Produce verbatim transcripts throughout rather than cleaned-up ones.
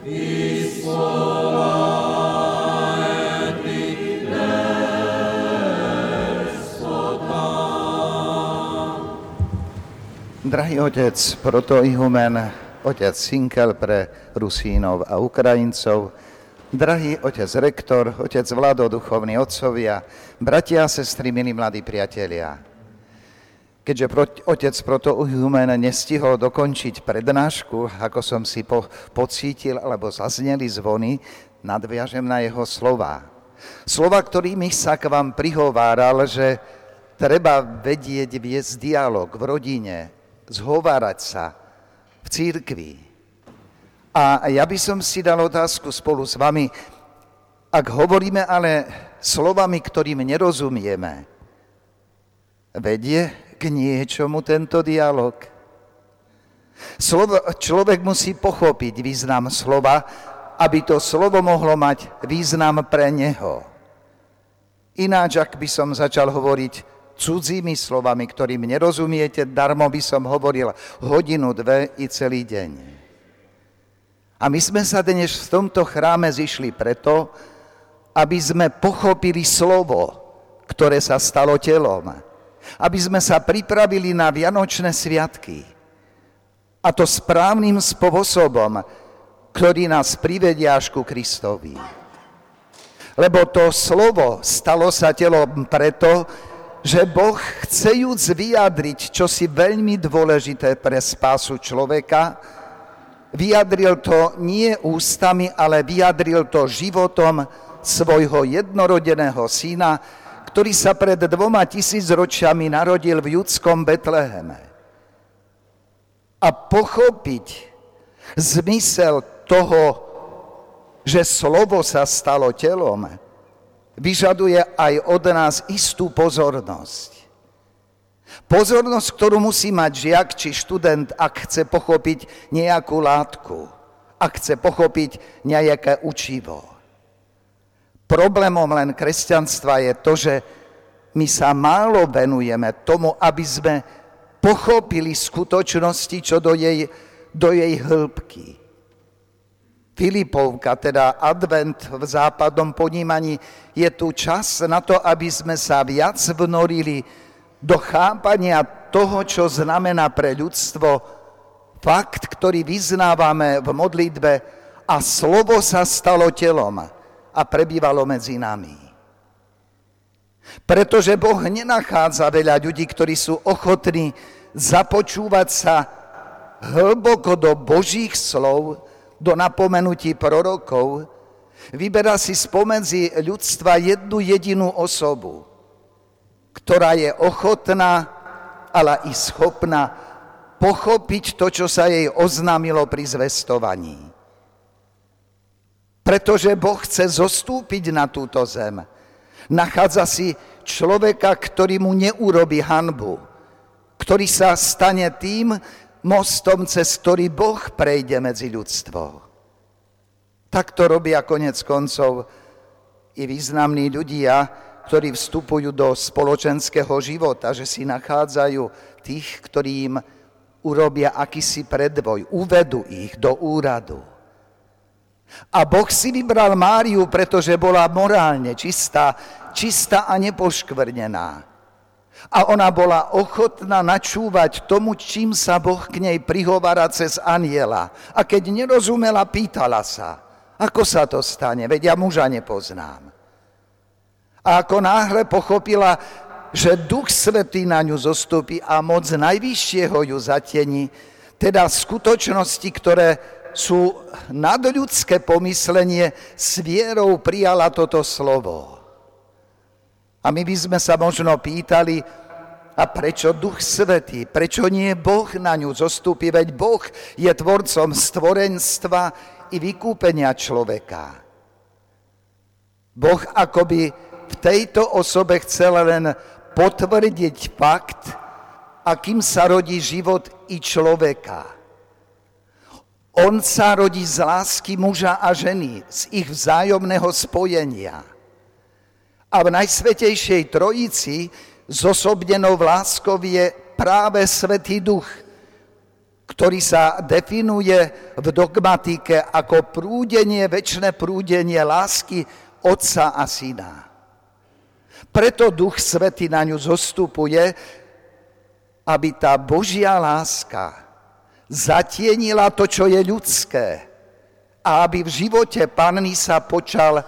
Drahý otec protoihumen, otec Sinkel pre Rusínov a Ukrajincov, drahý otec rektor, otec Vlado, duchovní otcovia, bratia a sestry, milí mladí priatelia. Keďže otec protoihumen nestihol dokončiť prednášku, ako som si po, pocítil, alebo zazneli zvony, nadviažem na jeho slova. Slova, ktorými sa k vám prihováral, že treba vedieť viesť dialog v rodine, zhovárať sa v cirkvi. A ja by som si dal otázku spolu s vami, ak hovoríme ale slovami, ktorým nerozumieme, vedie k niečomu tento dialog? Slovo, človek musí pochopiť význam slova, aby to slovo mohlo mať význam pre neho. Ináč, ak by som začal hovoriť cudzími slovami, ktorým nerozumiete, darmo by som hovoril hodinu, dve i celý deň. A my sme sa dnes v tomto chráme zišli preto, aby sme pochopili slovo, ktoré sa stalo telom. Aby sme sa pripravili na vianočné sviatky. A to správnym spôsobom, ktorý nás privedia až ku Kristovi. Lebo to slovo stalo sa telom preto, že Boh, chcejúc vyjadriť čosi veľmi dôležité pre spásu človeka, vyjadril to nie ústami, ale vyjadril to životom svojho jednorodeného syna, ktorý sa pred dvoma tisícročiami narodil v judskom Betleheme. A pochopiť zmysel toho, že slovo sa stalo telom, vyžaduje aj od nás istú pozornosť. Pozornosť, ktorú musí mať žiak či študent, ak chce pochopiť nejakú látku, ak chce pochopiť nejaké učivo. Problémom len kresťanstva je to, že my sa málo venujeme tomu, aby sme pochopili skutočnosti, čo do jej, do jej hĺbky. Filipovka, teda advent v západnom ponímaní, je tu čas na to, aby sme sa viac vnorili do chápania toho, čo znamená pre ľudstvo fakt, ktorý vyznávame v modlitbe a slovo sa stalo telom a prebývalo medzi nami. Pretože Boh nenachádza veľa ľudí, ktorí sú ochotní započúvať sa hlboko do Božích slov, do napomenutí prorokov, vyberá si spomedzi ľudstva jednu jedinú osobu, ktorá je ochotná, ale i schopná pochopiť to, čo sa jej oznámilo pri zvestovaní. Pretože Boh chce zostúpiť na túto zem. Nachádza si človeka, ktorý mu neurobí hanbu, ktorý sa stane tým mostom, cez ktorý Boh prejde medzi ľudstvo. Tak to robia konec koncov i významní ľudia, ktorí vstupujú do spoločenského života, že si nachádzajú tých, ktorí im urobia akýsi predvoj, uvedú ich do úradu. A Boh si vybral Máriu, pretože bola morálne čistá, čistá a nepoškvrnená. A ona bola ochotná načúvať tomu, čím sa Boh k nej prihovára cez anjela. A keď nerozumela, pýtala sa, ako sa to stane, veď ja muža nepoznám. A ako náhle pochopila, že Duch Svätý na ňu zostúpi a moc Najvyššieho ju zatieni, teda skutočnosti, ktoré sú nadľudské pomyslenie, s vierou prijala toto slovo. A my by sme sa možno pýtali, a prečo Duch Svätý, prečo nie Boh na ňu zostúpi, veď Boh je tvorcom stvorenstva i vykúpenia človeka. Boh akoby v tejto osobe chcel len potvrdiť fakt, akým sa rodí život i človeka. On sa rodí z lásky muža a ženy, z ich vzájomného spojenia. A v Najsvätejšej Trojici zosobnenou láskou je práve Svätý Duch, ktorý sa definuje v dogmatike ako prúdenie, večné prúdenie lásky Otca a Syna. Preto Duch Svätý na ňu zostupuje, aby tá Božia láska zatienila to, čo je ľudské, a aby v živote Panny sa počal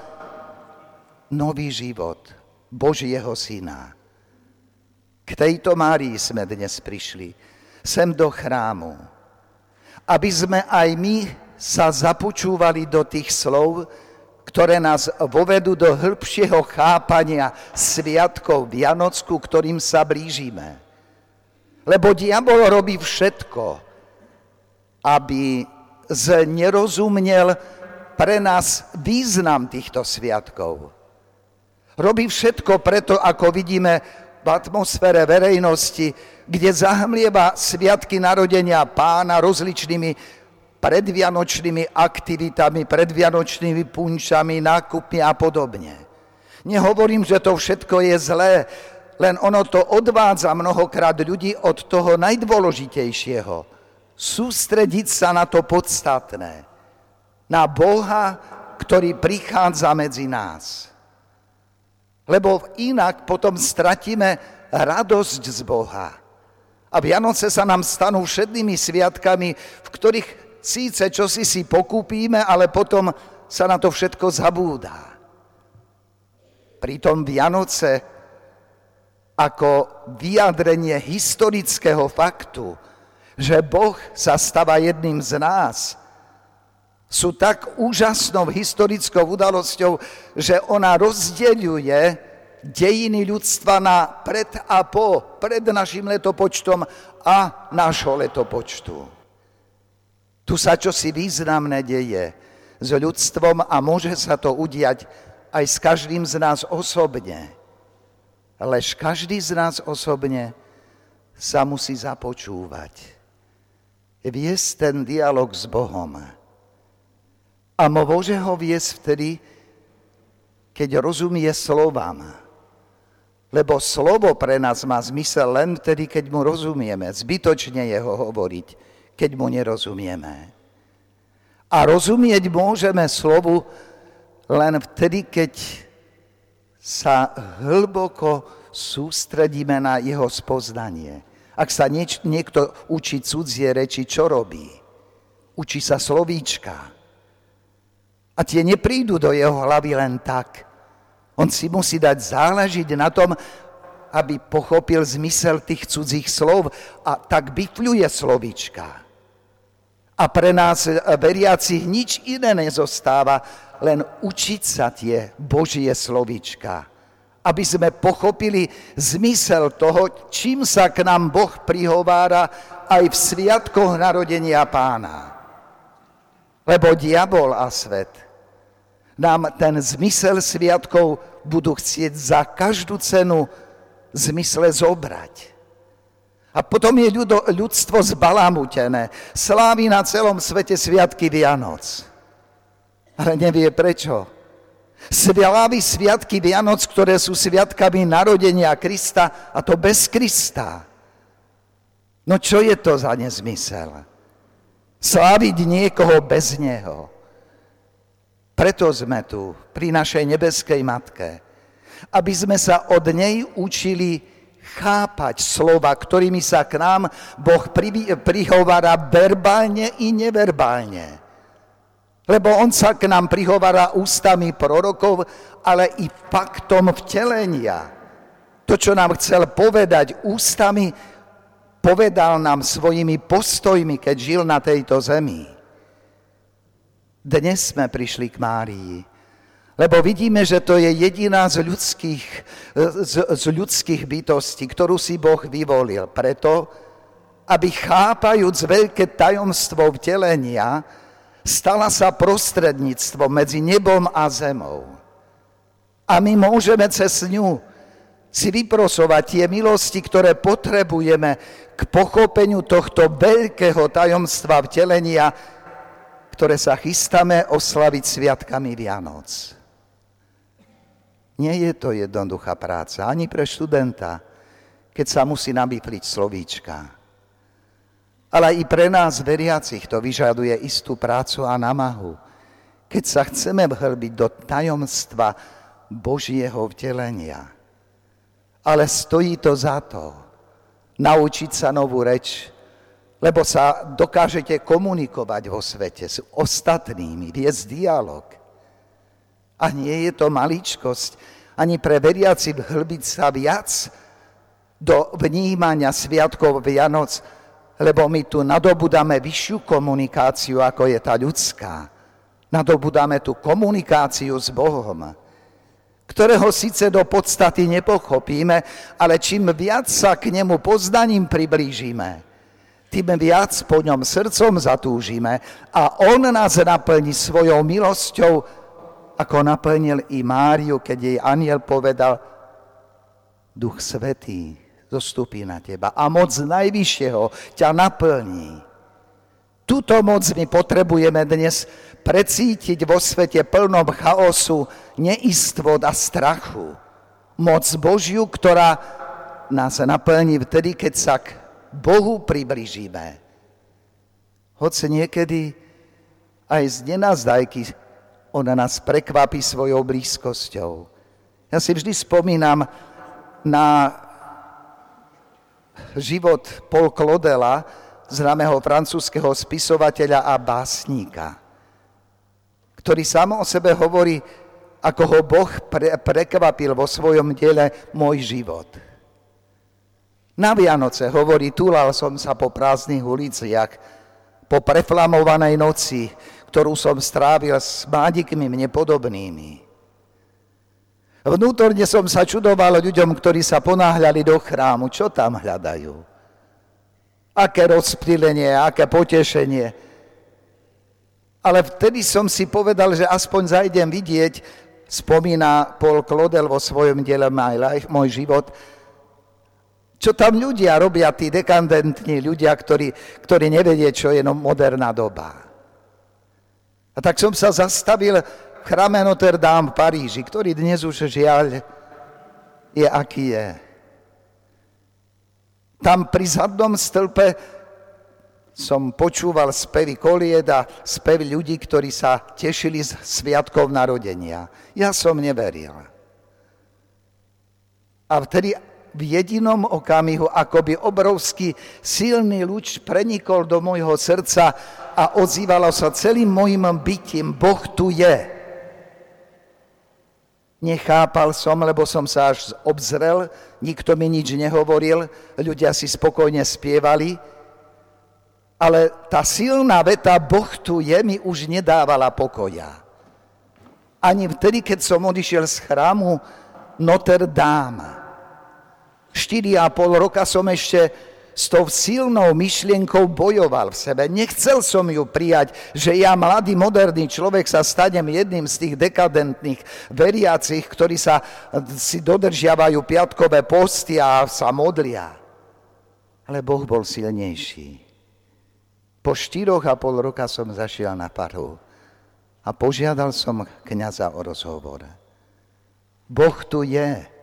nový život Božieho Syna. K tejto Márii sme dnes prišli, sem do chrámu, aby sme aj my sa započúvali do tých slov, ktoré nás vovedú do hĺbšieho chápania sviatkov Vianoc, ku ktorým sa blížime. Lebo diabol robí všetko, aby znerozumnel pre nás význam týchto sviatkov. Robí všetko preto, ako vidíme v atmosfére verejnosti, kde zahmlieva sviatky narodenia Pána rozličnými predvianočnými aktivitami, predvianočnými punčami, nákupmi a podobne. Nehovorím, že to všetko je zlé, len ono to odvádza mnohokrát ľudí od toho najdôležitejšieho. Sústrediť sa na to podstatné. Na Boha, ktorý prichádza medzi nás. Lebo inak potom stratíme radosť z Boha. A Vianoce sa nám stanú všetnými sviatkami, v ktorých síce čosi si pokúpíme, ale potom sa na to všetko zabúda. Pritom Vianoce ako vyjadrenie historického faktu, že Boh sa stáva jedným z nás, sú tak úžasnou historickou udalosťou, že ona rozdeľuje dejiny ľudstva na pred a po, pred našim letopočtom a nášho letopočtu. Tu sa čosi významné deje s ľudstvom a môže sa to udiať aj s každým z nás osobne. Lež každý z nás osobne sa musí započúvať. Viesť ten dialog s Bohom. A môže ho viesť vtedy, keď rozumie slovám. Lebo slovo pre nás má zmysel len vtedy, keď mu rozumieme. Zbytočne je ho hovoriť, keď mu nerozumieme. A rozumieť môžeme slovu len vtedy, keď sa hlboko sústredíme na jeho spoznanie. Ak sa nieč, niekto učí cudzie reči, čo robí? Učí sa slovíčka. A tie neprídu do jeho hlavy len tak. On si musí dať záležiť na tom, aby pochopil zmysel tých cudzích slov a tak bifľuje slovíčka. A pre nás veriacich nič iné nezostáva, len učiť sa tie Božie slovíčka. Aby sme pochopili zmysel toho, čím sa k nám Boh prihovára aj v sviatkoch narodenia Pána. Lebo diabol a svet nám ten zmysel sviatkov budú chcieť za každú cenu zmysle zobrať. A potom je ľudo, ľudstvo zbalamútené. Slávi na celom svete sviatky Vianoc. Ale nevie prečo. Slávi sviatky Vianoc, ktoré sú sviatkami narodenia Krista, a to bez Krista. No čo je to za nezmysel? Sláviť niekoho bez neho. Preto sme tu, pri našej nebeskej Matke, aby sme sa od nej učili chápať slova, ktorými sa k nám Boh prihovára verbálne i neverbálne. Lebo on sa k nám prihovára ústami prorokov, ale i faktom vtelenia. To, čo nám chcel povedať ústami, povedal nám svojimi postojmi, keď žil na tejto zemi. Dnes sme prišli k Márii, lebo vidíme, že to je jediná z ľudských, z, z ľudských bytostí, ktorú si Boh vyvolil. Preto, aby chápajúc veľké tajomstvo vtelenia, stala sa prostredníctvom medzi nebom a zemou. A my môžeme cez ňu si vyprosovať tie milosti, ktoré potrebujeme k pochopeniu tohto veľkého tajomstva vtelenia, ktoré sa chystáme oslaviť sviatkami Vianoc. Nie je to jednoduchá práca, ani pre študenta, keď sa musí nabifliť slovíčka. Ale i pre nás, veriacich, to vyžaduje istú prácu a namahu. Keď sa chceme vhlbiť do tajomstva Božieho vtelenia. Ale stojí to za to. Naučiť sa novú reč, lebo sa dokážete komunikovať vo svete s ostatnými, viesť dialog. A nie je to maličkosť ani pre veriaci vhlbiť sa viac do vnímania sviatkov Vianoc, lebo my tu nadobudáme vyššiu komunikáciu, ako je tá ľudská. Nadobudáme tú komunikáciu s Bohom, ktorého síce do podstaty nepochopíme, ale čím viac sa k nemu poznaním priblížime, tým viac po ňom srdcom zatúžime a on nás naplní svojou milosťou, ako naplnil i Máriu, keď jej anjel povedal: Duch Svätý zostupí na teba a moc Najvyššieho ťa naplní. Túto moc my potrebujeme dnes precítiť vo svete plnom chaosu, neistot a strachu. Moc Božiu, ktorá nás naplní vtedy, keď sa k Bohu priblížime. Hoci niekedy aj z nenazdajky ona nás prekvapí svojou blízkosťou. Ja si vždy spomínam na život Paul Claudela, známeho francúzskeho spisovateľa a básnika, ktorý sám o sebe hovorí, ako ho Boh pre, prekvapil vo svojom diele Môj život. Na Vianoce hovorí, túlal som sa po prázdnych uliciach, po preflamovanej noci, ktorú som strávil s mladíkmi mne podobnými. Vnútorne som sa čudoval ľuďom, ktorí sa ponáhľali do chrámu. Čo tam hľadajú? Aké rozptýlenie, aké potešenie. Ale vtedy som si povedal, že aspoň zajdem vidieť, spomína Paul Claudel vo svojom diele My Life, Môj život, čo tam ľudia robia, tí dekadentní ľudia, ktorí, ktorí nevedie, čo je moderná doba. A tak som sa zastavil v chráme Notre Dame v Paríži, ktorý dnes už žiaľ je, aký je. Tam pri zadnom stĺpe som počúval spevy kolied a spevy ľudí, ktorí sa tešili z sviatkov narodenia. Ja som neveril. A vtedy v jedinom okamihu, akoby obrovský silný lúč prenikol do môjho srdca a ozývalo sa celým mojim bytím: Boh tu je. Nechápal som, lebo som sa až obzrel, nikto mi nič nehovoril, ľudia si spokojne spievali, ale tá silná veta Boh tu je mi už nedávala pokoja. Ani vtedy, keď som odišiel z chrámu Notre Dame. Štyri a pol roka som ešte s tou silnou myšlienkou bojoval v sebe. Nechcel som ju prijať, že ja, mladý, moderný človek, sa stanem jedným z tých dekadentných veriacich, ktorí sa si dodržiavajú piatkové posty a sa modlia. Ale Boh bol silnejší. Po štyroch a pol roka som zašiel na faru a požiadal som kňaza o rozhovor. Boh tu je.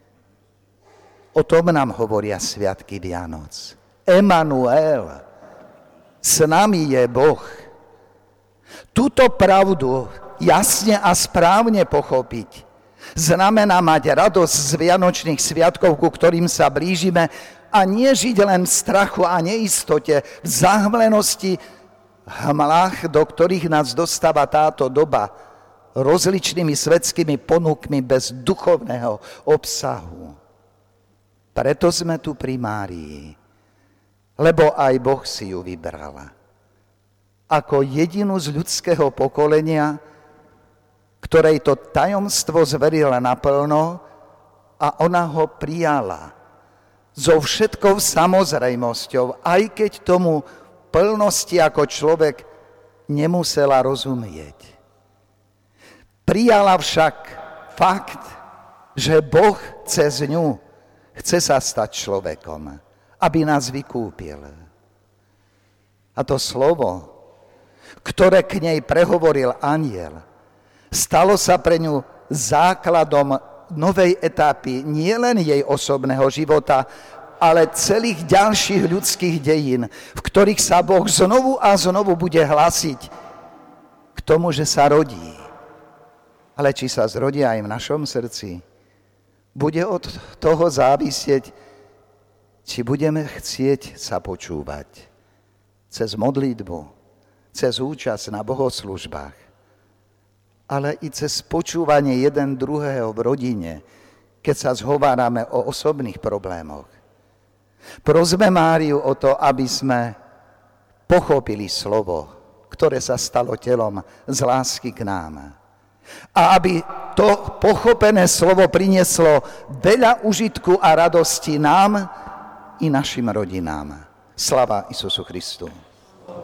O tom nám hovoria sviatky Vianoc. Emanuel, s nami je Boh. Túto pravdu jasne a správne pochopiť znamená mať radosť z vianočných sviatkov, ku ktorým sa blížime, a nie žiť len v strachu a neistote, v zahmlenosti, hmlách, do ktorých nás dostáva táto doba rozličnými svetskými ponukmi bez duchovného obsahu. Preto sme tu pri Márii, lebo aj Boh si ju vybrala. Ako jedinú z ľudského pokolenia, ktorej to tajomstvo zverila naplno a ona ho prijala so všetkou samozrejmosťou, aj keď tomu plnosti ako človek nemusela rozumieť. Prijala však fakt, že Boh cez ňu chce sa stať človekom, aby nás vykúpil. A to slovo, ktoré k nej prehovoril anjel, stalo sa pre ňu základom novej etapy nielen jej osobného života, ale celých ďalších ľudských dejín, v ktorých sa Boh znovu a znovu bude hlásiť k tomu, že sa rodí. Ale či sa zrodí aj v našom srdci, bude od toho závisieť, či budeme chcieť sa počúvať cez modlitbu, cez účasť na bohoslužbách, ale i cez počúvanie jeden druhého v rodine, keď sa zhovárame o osobných problémoch. Prosme Máriu o to, aby sme pochopili slovo, ktoré sa stalo telom z lásky k nám. A aby to pochopené slovo prinieslo veľa užitku a radosti nám i našim rodinám. Sláva Isusu Christu.